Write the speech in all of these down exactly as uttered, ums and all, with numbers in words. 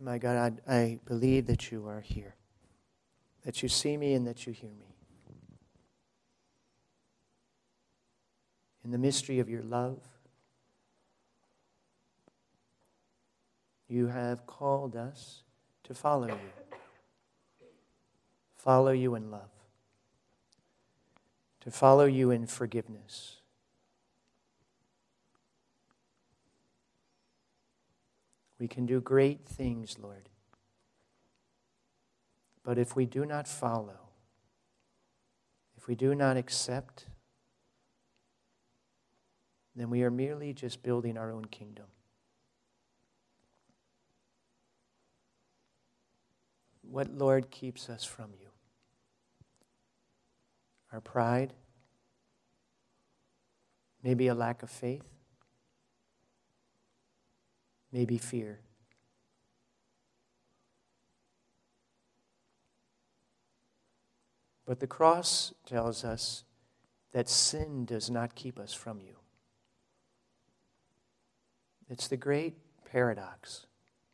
My God, I, I believe that you are here, that you see me and that you hear me. In the mystery of your love, you have called us to follow you. Follow you in love. To follow you in forgiveness. We can do great things, Lord. But if we do not follow, if we do not accept, then we are merely just building our own kingdom. What, Lord, keeps us from you? Our pride? Maybe a lack of faith? Maybe fear. But the cross tells us that sin does not keep us from you. It's the great paradox.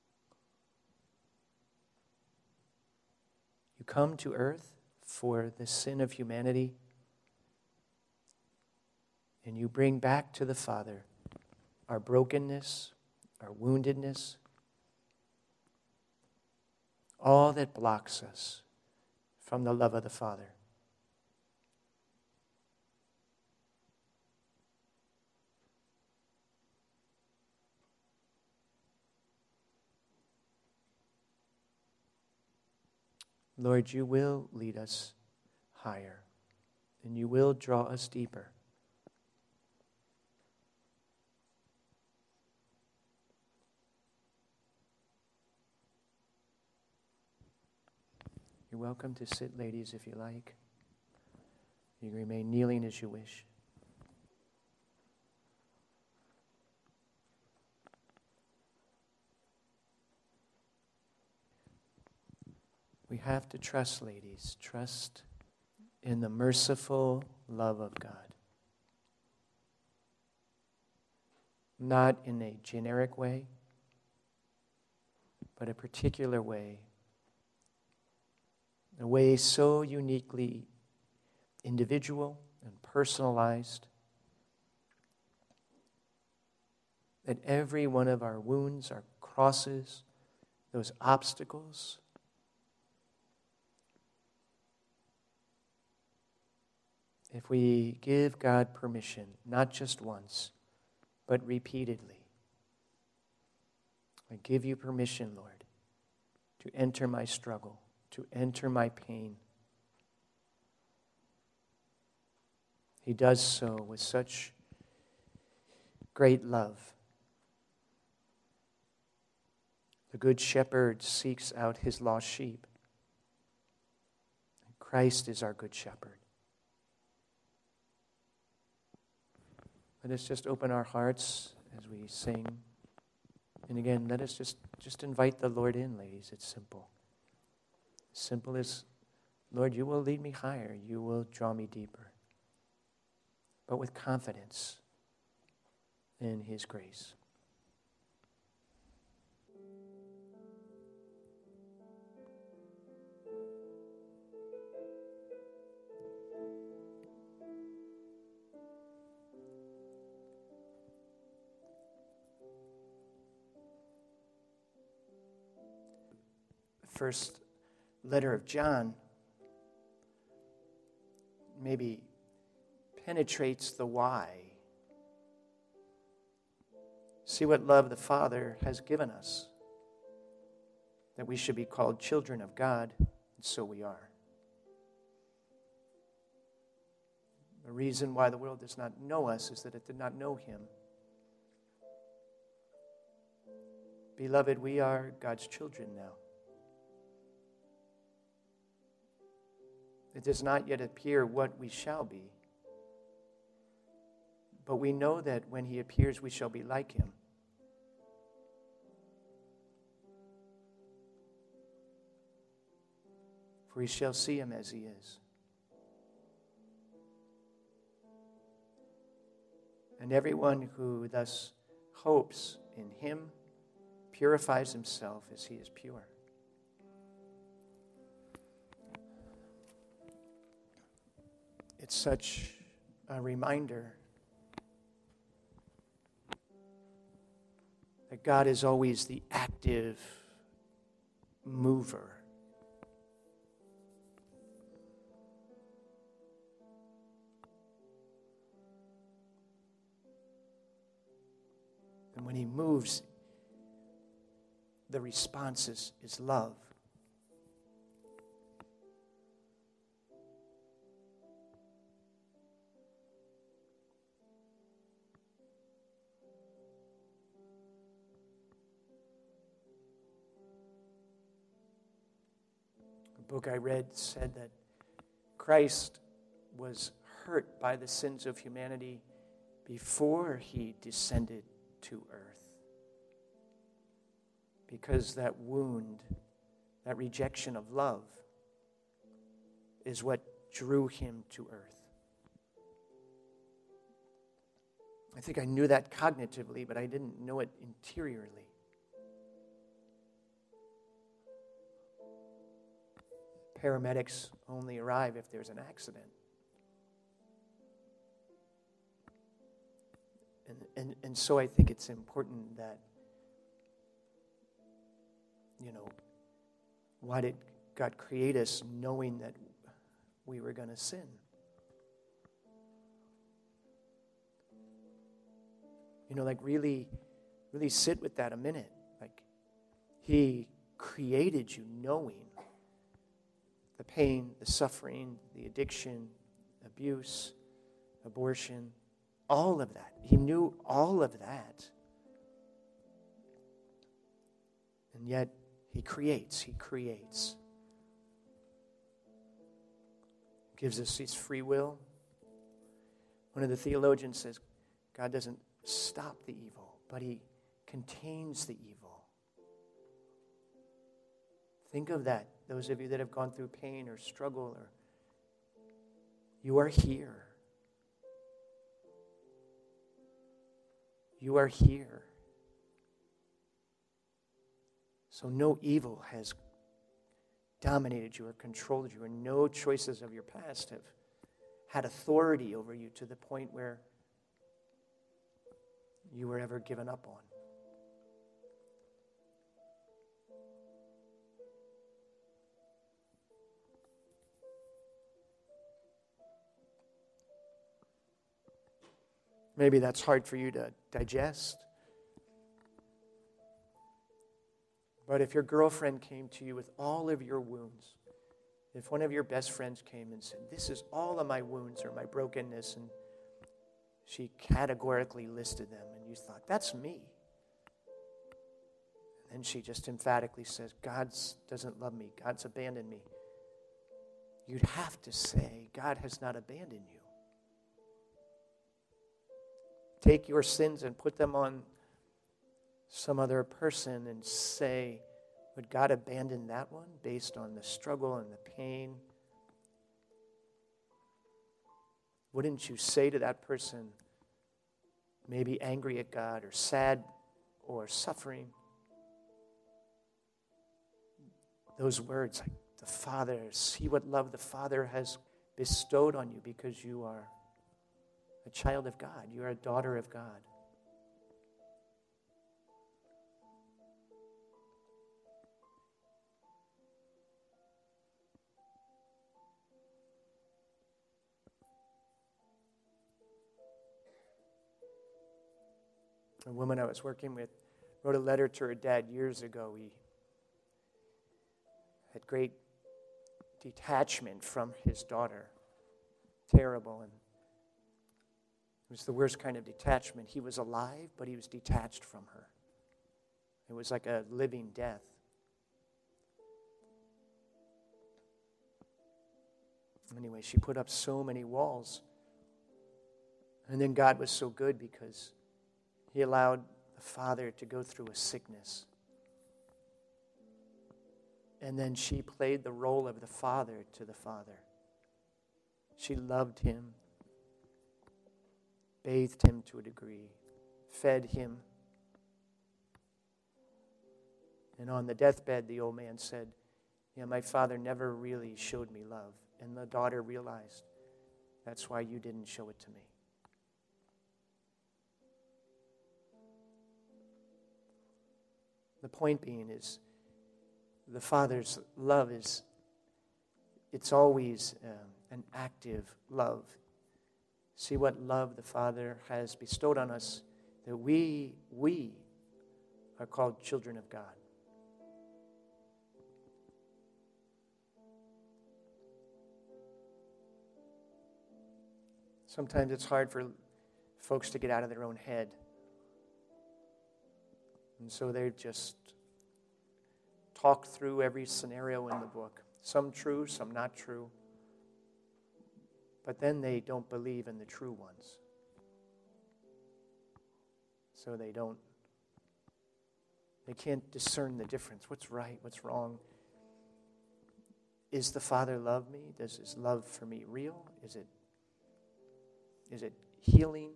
You come to earth for the sin of humanity, and you bring back to the Father our brokenness, our woundedness, all that blocks us from the love of the Father. Lord, you will lead us higher, and you will draw us deeper. You're welcome to sit, ladies, if you like. You can remain kneeling as you wish. We have to trust, ladies, trust in the merciful love of God. Not in a generic way, but a particular way. A way so uniquely individual and personalized that every one of our wounds, our crosses, those obstacles, if we give God permission, not just once, but repeatedly, I give you permission, Lord, to enter my struggle, to enter my pain. He does so with such great love. The good shepherd seeks out his lost sheep. Christ is our good shepherd. Let us just open our hearts as we sing. And again, let us just, just invite the Lord in, ladies. It's simple. Simple as, Lord, you will lead me higher. You will draw me deeper. But with confidence in his grace. First letter of John maybe penetrates the why. See what love the Father has given us, that we should be called children of God, and so we are. The reason why the world does not know us is that it did not know him. Beloved, we are God's children now. It does not yet appear what we shall be. But we know that when he appears, we shall be like him. For we shall see him as he is. And everyone who thus hopes in him purifies himself as he is pure. It's such a reminder that God is always the active mover. And when he moves, the response is, is love. A book I read said that Christ was hurt by the sins of humanity before he descended to earth. Because that wound, that rejection of love, is what drew him to earth. I think I knew that cognitively, but I didn't know it interiorly. Paramedics only arrive if there's an accident. And, and, and so I think it's important that, you know, why did God create us knowing that we were going to sin? You know, like really, really sit with that a minute. Like, he created you knowing the pain, the suffering, the addiction, abuse, abortion, all of that. He knew all of that. And yet, he creates, he creates. Gives us his free will. One of the theologians says, God doesn't stop the evil, but he contains the evil. Think of that, those of you that have gone through pain or struggle, or you are here. You are here. So no evil has dominated you or controlled you, and no choices of your past have had authority over you to the point where you were ever given up on. Maybe that's hard for you to digest. But if your girlfriend came to you with all of your wounds, if one of your best friends came and said, this is all of my wounds or my brokenness, and she categorically listed them, and you thought, that's me. And then she just emphatically says, God doesn't love me. God's abandoned me. You'd have to say, God has not abandoned you. Take your sins and put them on some other person and say, would God abandon that one based on the struggle and the pain? Wouldn't you say to that person, maybe angry at God or sad or suffering, those words like the Father, see what love the Father has bestowed on you because you are a child of God. You are a daughter of God. A woman I was working with wrote a letter to her dad years ago. He had great detachment from his daughter. Terrible. And it was the worst kind of detachment. He was alive, but he was detached from her. It was like a living death. Anyway, she put up so many walls. And then God was so good because he allowed the father to go through a sickness. And then she played the role of the father to the father. She loved him, bathed him to a degree, fed him, And on the deathbed, the old man said, yeah, my father never really showed me love. And the daughter realized, that's why you didn't show it to me. The point being is, the Father's love is, it's always um, an active love. See what love the Father has bestowed on us, that we, we are called children of God. Sometimes it's hard for folks to get out of their own head. And so they just talk through every scenario in the book. Some true, some not true. But then they don't believe in the true ones. So they don't, they can't discern the difference. What's right, what's wrong? Is the Father love me? Does his love for me real? Is it, is it healing?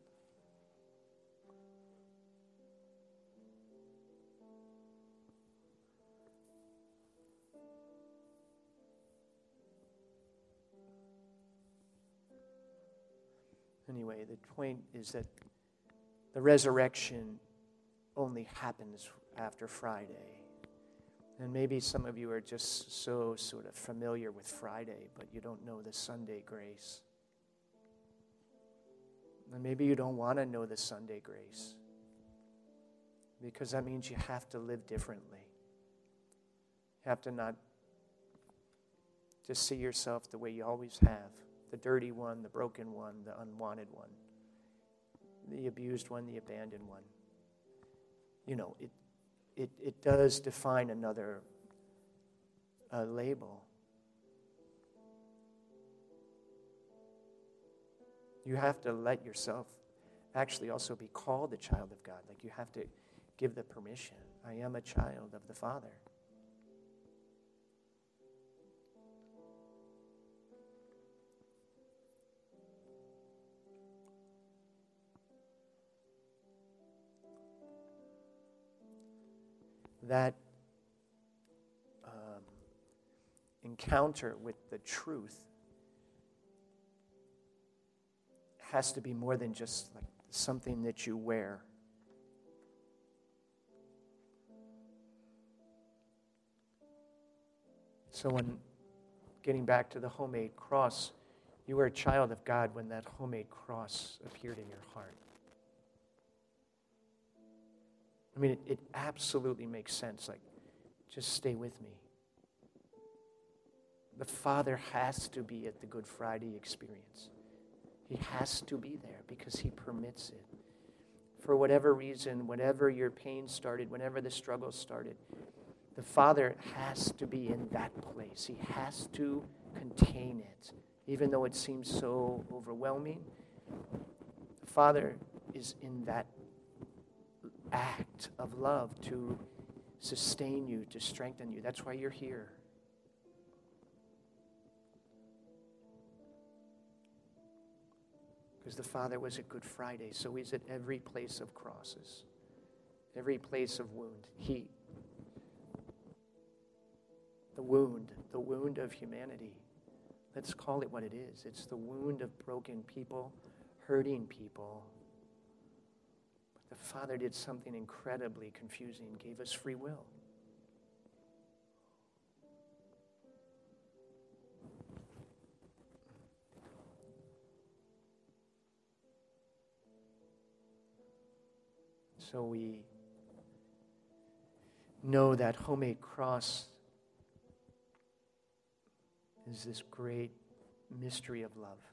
Anyway, the point is that the resurrection only happens after Friday. And maybe some of you are just so sort of familiar with Friday, but you don't know the Sunday grace. And maybe you don't want to know the Sunday grace, because that means you have to live differently. You have to not just see yourself the way you always have. The dirty one, the broken one, the unwanted one, the abused one, the abandoned one. You know, it it, it does define another uh, label. You have to let yourself actually also be called a child of God. Like, you have to give the permission. I am a child of the Father. That um, encounter with the truth has to be more than just like something that you wear. So when, getting back to the homemade cross, you were a child of God when that homemade cross appeared in your heart. I mean, it, it absolutely makes sense. Like, just stay with me. The Father has to be at the Good Friday experience. He has to be there because he permits it. For whatever reason, whenever your pain started, whenever the struggle started, the Father has to be in that place. He has to contain it. Even though it seems so overwhelming, the Father is in that act of love to sustain you, to strengthen you. That's why you're here. Because the Father was at Good Friday, so he's at every place of crosses, every place of wound. He, the wound, the wound of humanity. Let's call it what it is. It's the wound of broken people, hurting people. The Father did something incredibly confusing, gave us free will. So we know that homemade cross is this great mystery of love.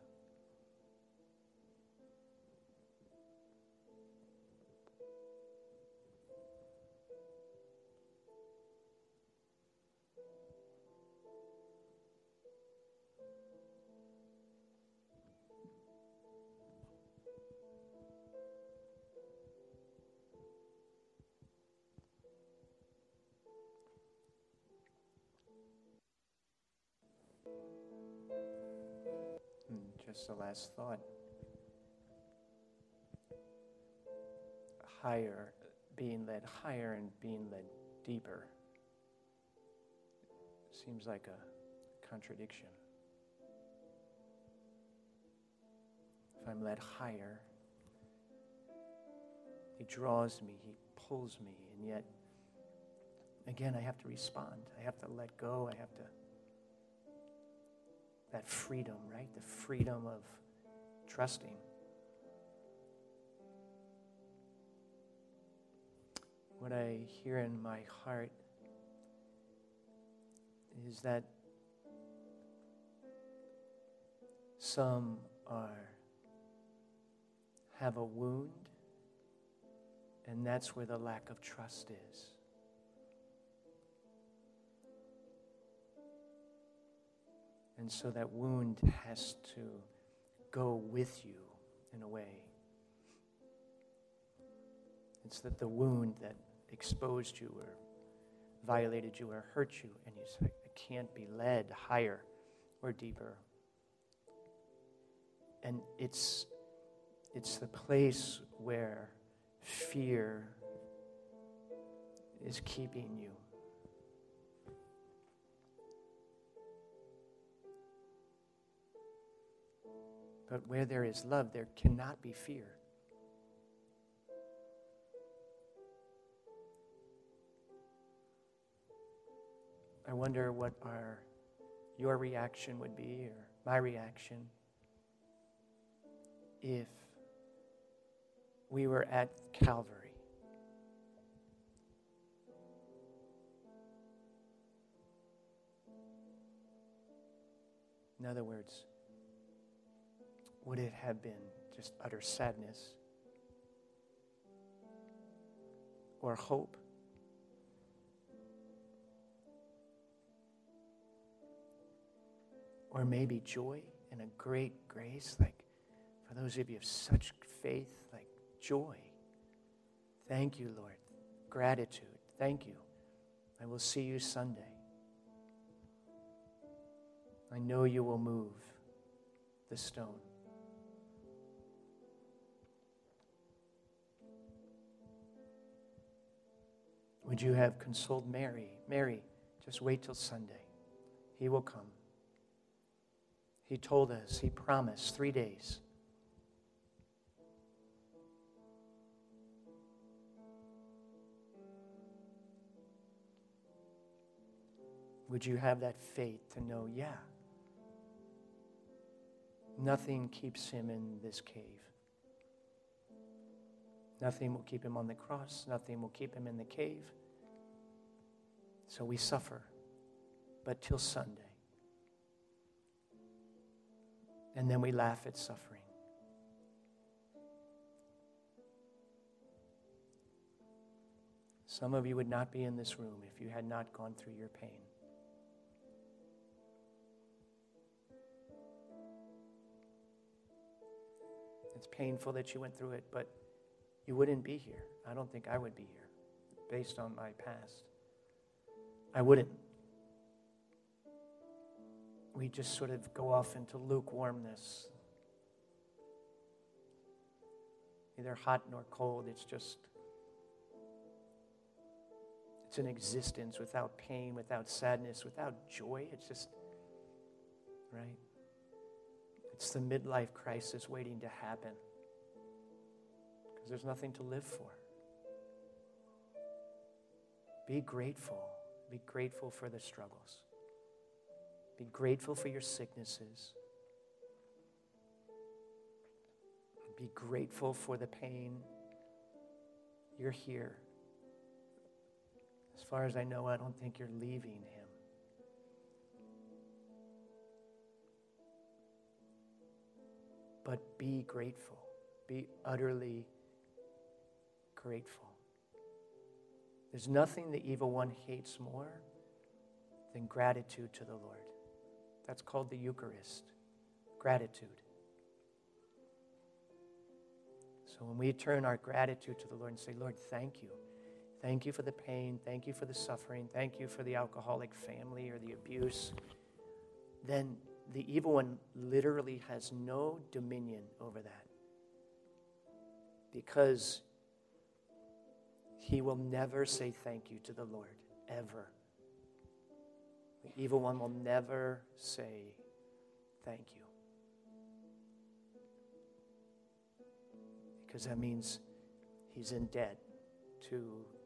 Just the last thought. Higher, being led higher and being led deeper seems like a contradiction. If I'm led higher, he draws me, he pulls me, and yet, again, I have to respond. I have to let go. I have to, that freedom, right? The freedom of trusting. What I hear in my heart is that some are have a wound, and that's where the lack of trust is. And so that wound has to go with you in a way. It's that the wound that exposed you or violated you or hurt you, and you say, I can't be led higher or deeper. And it's it's the place where fear is keeping you. But where there is love, there cannot be fear. I wonder what our your reaction would be, or my reaction, if we were at Calvary. In other words, would it have been just utter sadness or hope? Or maybe joy and a great grace, like for those of you of such faith, like joy. Thank you, Lord. Gratitude. Thank you. I will see you Sunday. I know you will move the stone. Would you have consoled Mary? Mary, just wait till Sunday. He will come. He told us, he promised three days. Would you have that faith to know, yeah, nothing keeps him in this cave. Nothing will keep him on the cross. Nothing will keep him in the cave. So we suffer, but till Sunday. And then we laugh at suffering. Some of you would not be in this room if you had not gone through your pain. It's painful that you went through it, but you wouldn't be here. I don't think I would be here based on my past. I wouldn't. We just sort of go off into lukewarmness. Neither hot nor cold. It's just, it's an existence without pain, without sadness, without joy. It's just, right? It's the midlife crisis waiting to happen because there's nothing to live for. Be grateful. Be grateful for the struggles. Be grateful for your sicknesses. Be grateful for the pain. You're here. As far as I know, I don't think you're leaving him. But be grateful. Be utterly grateful. There's nothing the evil one hates more than gratitude to the Lord. That's called the Eucharist, gratitude. So when we turn our gratitude to the Lord and say, Lord, thank you. Thank you for the pain. Thank you for the suffering. Thank you for the alcoholic family or the abuse. Then the evil one literally has no dominion over that. Because he will never say thank you to the Lord, ever. The evil one will never say thank you. Because that means he's in debt to